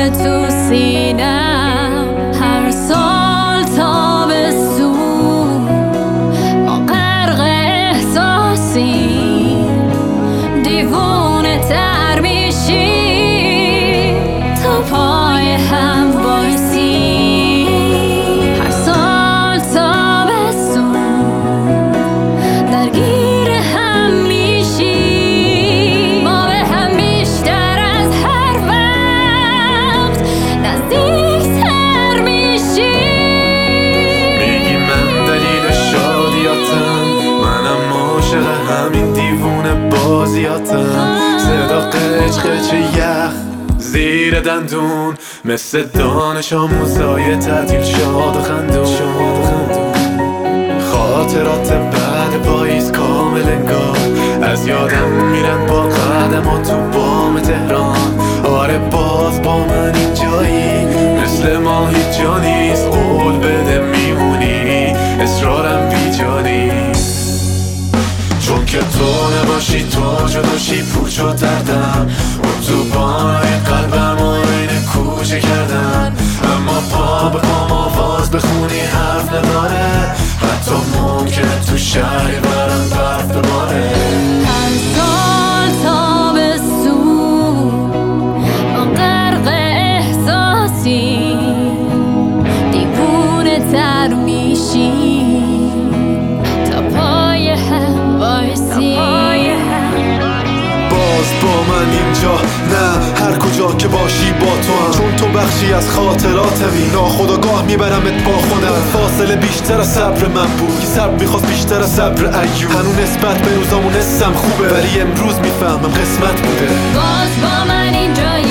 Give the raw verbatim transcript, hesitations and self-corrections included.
خوابه تو سینم. هر سال تابستون ما غرق احساسیم، دیوونه تر میشیم تا پای هم وایسیم. هر سال تابستون درگیر هم میشیم، ما به هم بیشتر از هر وقت نزدیکتر میشیم. میگی من دلیل شادیاتم، منم عاشق همین دیوونه بازیاتم. صدا قچ قچ یخ زیر دندون، مثل دانش آموزای تعطیل شاد و خندون. خاطرات بعد پاییز کامل انگار از یادم میرن با قدمات تو بام تهران. آره باز با من اینجایی، مثل ما هیچ جا نیست. قول بده میمونی، اصرارم بیجا نیست. چون که تو نباشی تو جداشی پوچ و دردم، اون تو بانای قلبم و اینه کوچه کردن. اما پا به پام آواز بخونی حرف نداره، حتی ممکنه تو شهری برم برف بباره. هر سال تابستون ما غرق احساسیم، دیوونه تر میشیم تا پای هم وایسیم. باز با من اینجا نه، هر کجا که باشی با تو هم، چون تو بخشی از خاطراتمی. ناخودآگاه میبرمت با خودم، فاصله بیشتر از صبر من بود که صبر میخواست بیشتر از صبر ایوب. هنوز نسبت به روزامون حسم خوبه، ولی امروز میفهمم قسمت بوده. باز با من اینجا